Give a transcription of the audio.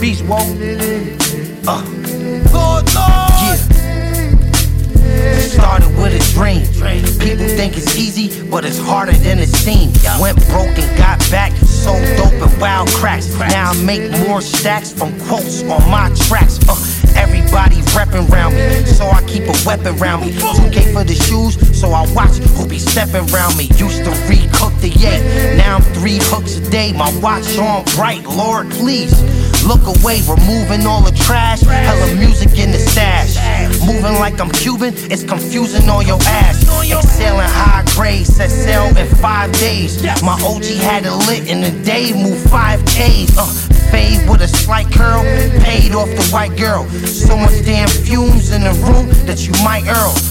feast, whoa. Lord, Yeah. Started with a dream. People think it's easy, but it's harder than it seems. Went broke and got back, sold dope and wild cracks. Now I make more stacks from quotes on my tracks. Everybody reppin' round me, so I keep a weapon round me. 2K for the shoes, so I watch who be steppin' round me. Used to re-cook the yay, now I'm 3 hooks a day. My watch on bright, Lord please. Look away, removing all the trash. Hella music in the stash. Moving like I'm Cuban, it's confusing on your ass. Exhaling high grade, set sail in 5 days. My OG had it lit in a day, moved 5Ks. Fade with a slight curl, paid off the white girl. So much damn fumes in the room that you might earl.